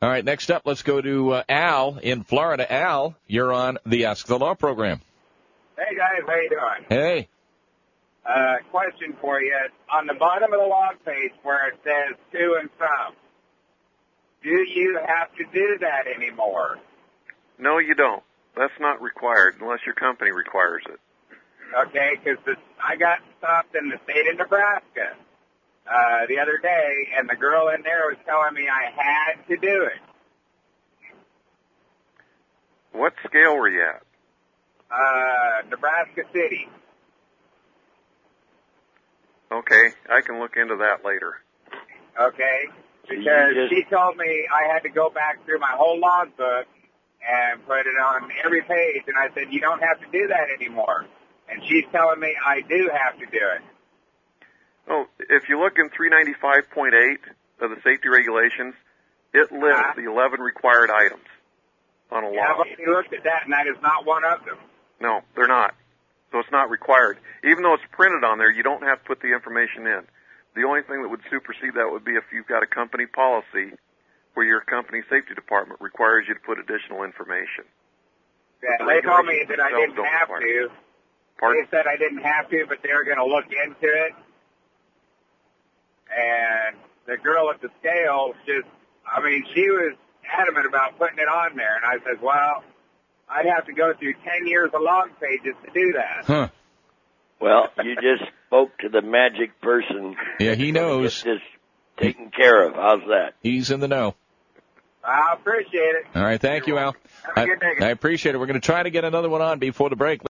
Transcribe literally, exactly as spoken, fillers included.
All right, next up, let's go to uh, Al in Florida. Al, you're on the Ask the Law program. Hey, guys, how you doing? Hey. Uh, question for you. On the bottom of the log page where it says to and from, do you have to do that anymore? No, you don't. That's not required unless your company requires it. Okay, because I got stopped in the state of Nebraska uh, the other day, and the girl in there was telling me I had to do it. What scale were you at? Uh, Nebraska City. Okay, I can look into that later. Okay, because just... she told me I had to go back through my whole logbook and put it on every page, and I said, you don't have to do that anymore. And she's telling me I do have to do it. Oh, if you look in three ninety-five point eight of the safety regulations, it lists uh, the eleven required items on a log. Yeah, I've already looked at that, and that is not one of them. No, they're not. So it's not required. Even though it's printed on there, you don't have to put the information in. The only thing that would supersede that would be if you've got a company policy where your company safety department requires you to put additional information. Yeah, the they told me that I didn't have require. to. Pardon? They said I didn't have to, but they were going to look into it. And the girl at the scale just, I mean, she was adamant about putting it on there. And I said, well, I'd have to go through ten years of log pages to do that. Huh. Well, you just spoke to the magic person. Yeah, he knows. Get this taken care of. How's that? He's in the know. I appreciate it. All right, thank you, Al. Have a good day. I, I appreciate it. We're going to try to get another one on before the break.